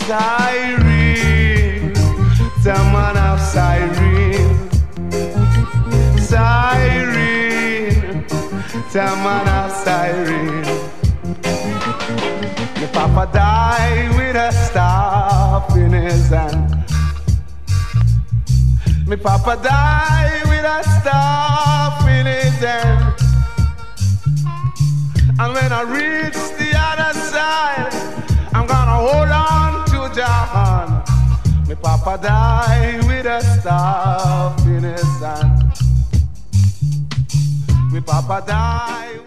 Cyrene, the man of Cyrene. Cyrene, the man of Cyrene. The papa died with a staff in his hand. Me papa died with a staff in his hand. And when I reach the other side, I'm gonna hold on to John. Me papa died with a staff in his hand. Me papa died.